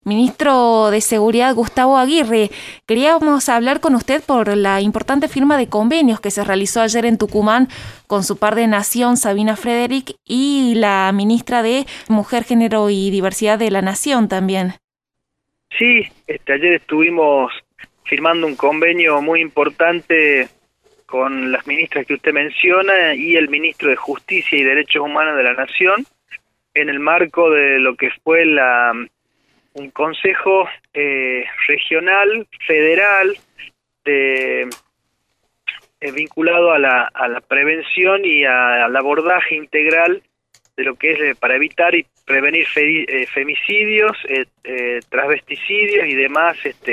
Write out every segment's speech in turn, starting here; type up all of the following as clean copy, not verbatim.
Ministro de Seguridad Gustavo Aguirre, queríamos hablar con usted por la importante firma de convenios que se realizó ayer en Tucumán con su par de Nación, Sabina Frederick, y la ministra de Mujer, Género y Diversidad de la Nación también. Sí, ayer estuvimos firmando un convenio muy importante con las ministras que usted menciona y el ministro de Justicia y Derechos Humanos de la Nación en el marco de lo que fue un consejo regional, federal, vinculado a la prevención y al abordaje integral de lo que es para evitar y prevenir femicidios, transvesticidios y demás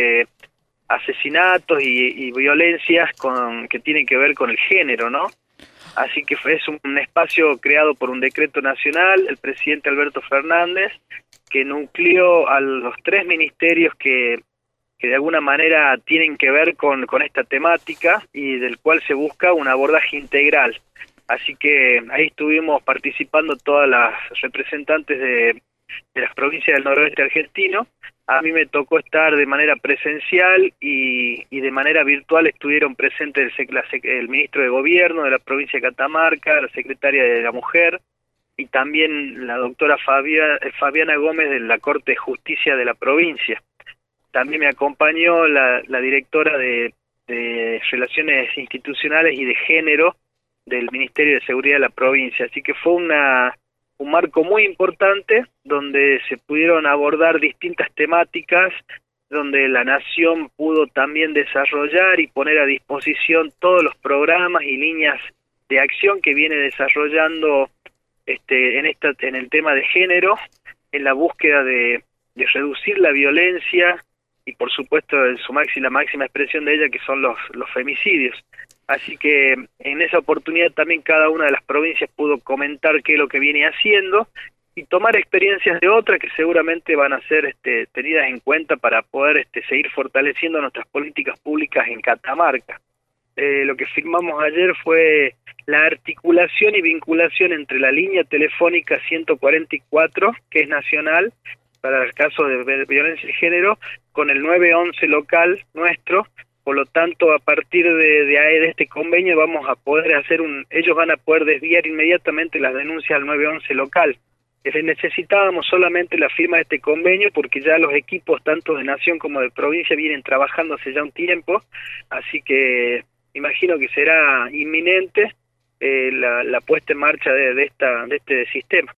asesinatos y violencias que tienen que ver con el género, ¿no? Así que es un espacio creado por un decreto nacional, el presidente Alberto Fernández, que nucleó a los 3 ministerios que de alguna manera tienen que ver con esta temática y del cual se busca un abordaje integral. Así que ahí estuvimos participando todas las representantes de las provincias del noroeste argentino. A mí me tocó de manera presencial y de manera virtual estuvieron presentes el ministro de Gobierno de la provincia de Catamarca, la secretaria de la Mujer y también la doctora Fabiana Gómez de la Corte de Justicia de la provincia. También me acompañó la directora de Relaciones Institucionales y de Género del Ministerio de Seguridad de la provincia. Así que fue un marco muy importante donde se pudieron abordar distintas temáticas, donde la Nación pudo también desarrollar y poner a disposición todos los programas y líneas de acción que viene desarrollando en el tema de género, en la búsqueda de reducir la violencia y por supuesto la máxima expresión de ella que son los femicidios. Así que en esa oportunidad también cada una de las provincias pudo comentar qué es lo que viene haciendo y tomar experiencias de otras que seguramente van a ser tenidas en cuenta para poder seguir fortaleciendo nuestras políticas públicas en Catamarca. Lo que firmamos ayer fue la articulación y vinculación entre la línea telefónica 144, que es nacional, para el caso de violencia de género, con el 911 local nuestro. Por lo tanto, a partir de este convenio vamos a poder ellos van a poder desviar inmediatamente las denuncias al 911 local. Necesitábamos solamente la firma de este convenio porque ya los equipos tanto de Nación como de provincia vienen trabajando hace ya un tiempo, así que imagino que será inminente la puesta en marcha de este sistema.